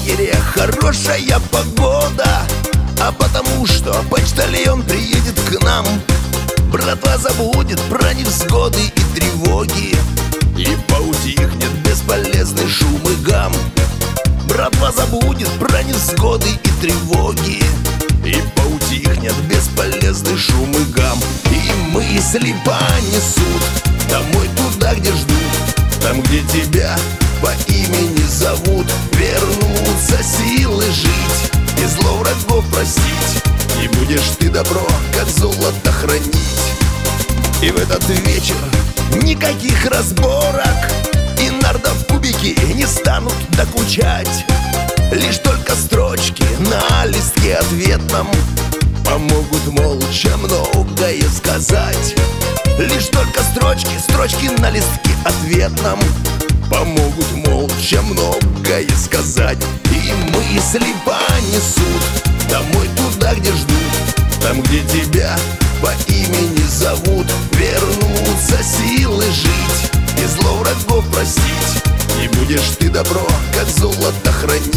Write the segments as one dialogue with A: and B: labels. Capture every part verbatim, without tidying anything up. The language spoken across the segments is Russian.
A: лагере хорошая погода, а потому что почтальон приедет к нам. Братва забудет про невзгоды и тревоги, и поутихнет бесполезный шум и гам. Братва забудет про невзгоды и тревоги, и поутихнет бесполезный шум и гам. И мысли понесут домой туда, где ждут, там, где тебя по имени зовут. Вернутся силы жить и зло врагов простить, и будешь ты добро, как золото, хранить. И в этот вечер никаких разборок, и нардов в кубике не станут докучать. Лишь только строчки на листке ответном помогут молча многое сказать. Лишь только строчки, строчки на листке ответном помогут молча многое сказать. И мысли понесут домой туда, где ждут, там, где тебя по имени зовут. Вернутся силы жить и зло врагов простить, и будешь ты добро, как золото, хранить.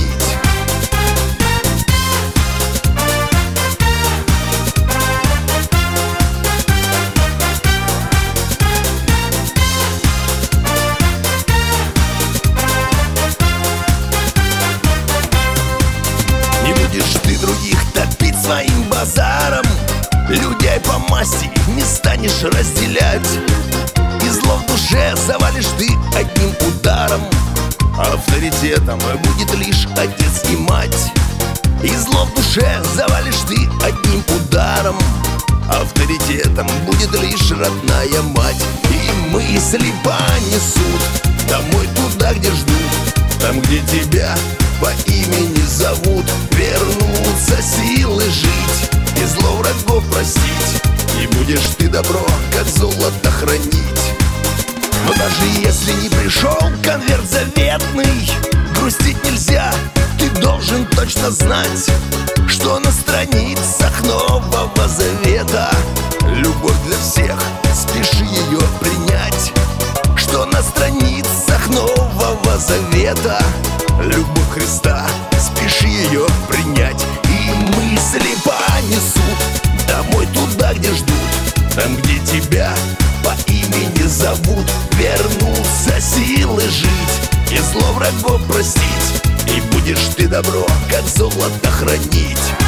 A: Не будешь ты других топить своим базаром, людей по масти не станешь разделять, и зло в душе завалишь ты одним ударом. Авторитетом будет лишь отец и мать, и зло в душе завалишь ты одним ударом. Авторитетом будет лишь родная мать. И мысли понесут домой туда, где ждут, там, где тебя по имени зовут. Вернутся силы жить и зло врагов простить, и будешь ты добро, как золото, хранить. Но даже если не пришел конверт заветный, грустить нельзя, ты должен точно знать, что на страницах Нового Завета любовь для всех, спеши ее принять. Что на страницах Нового Завета любовь Христа, спеши ее принять. И мысли понесут домой туда, где ждут, там, где тебя по имени зовут. Вернутся силы жить и зло врагов простить, и будешь ты добро, как золото, хранить.